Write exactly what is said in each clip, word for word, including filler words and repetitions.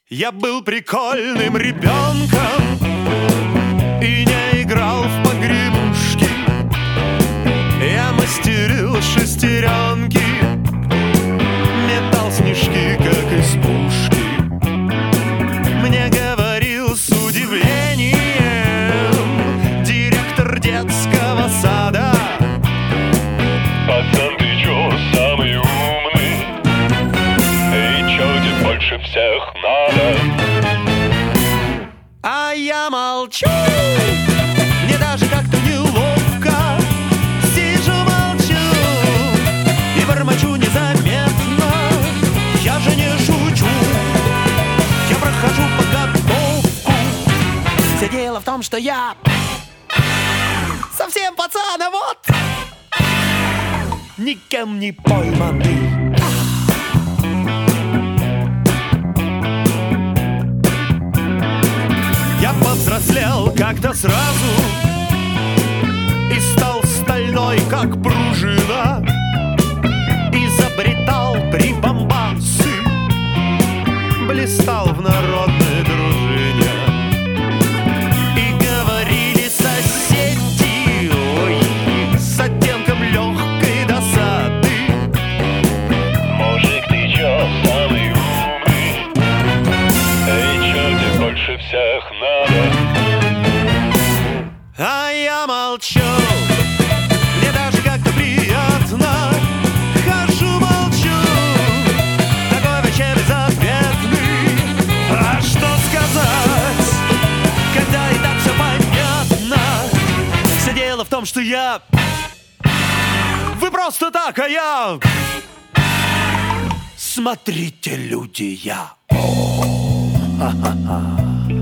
Я был прикольным ребенком и не играл в погремушки. Я мастерил шестеренки, метал снежки, как из пушки. Мне говорил с удивлением директор детского сада: пацан, ты чё самый умный? И чё тебе больше всех надо? А я молчу, мне даже как-то неловко. Сижу, молчу и бормочу незаметно. Я же не шучу, я прохожу подготовку. Все дело в том, что я совсем пацан, а вот никем не пойманный. Я повзрослел как-то сразу и стал стальной, как пружина. Изобретал прибамбасы, блистал в народной дружине. И говорили соседи, ой, с оттенком легкой досады: мужик, ты чё самый умный? Эй, чё тебе больше всех надо? А я молчу, мне даже как-то приятно. Хожу, молчу, такой вообще безответный. А что сказать, когда и так все понятно? Все дело в том, что я... Вы просто так, а я... Смотрите, люди, я... Ха-ха-ха.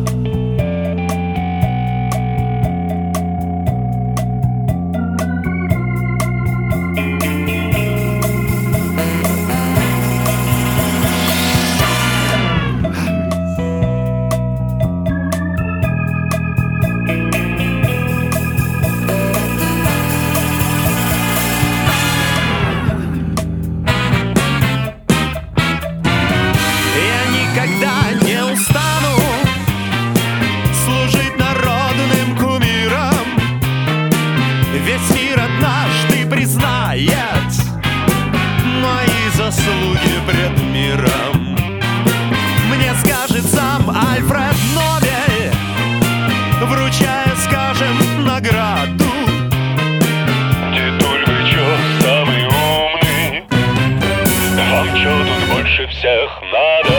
Никогда не устану служить народным кумирам. Весь мир однажды признает мои заслуги пред миром. Мне скажет сам Альфред Нобель, вручая, скажем, награду: Ты только чё самый умный? Вам чё тут больше всех надо?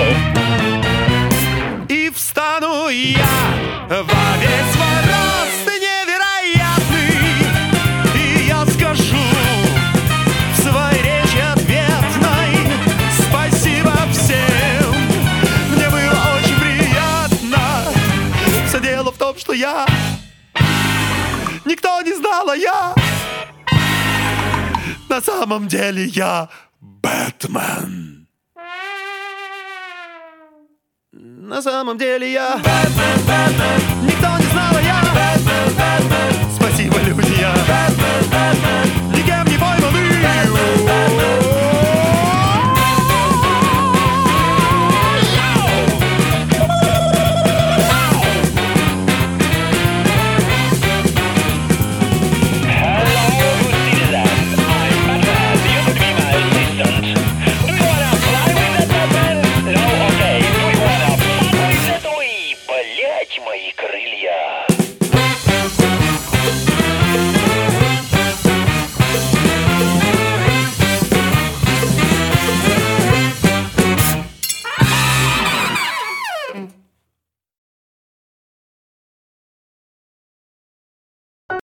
И встану я во весь свой рост невероятный, и я скажу в своей речи ответной: спасибо всем, мне было очень приятно. Все дело в том, что я... Никто не знал, а я... На самом деле я Бэтмен. На самом деле я Бэтмен, Бэтмен. Никто не знал, а я Бэтмен, Бэтмен. Спасибо, люди, я Бэтмен, Бэтмен. Никем не пойманный. Бэтмен, Бэтмен. Мои крылья.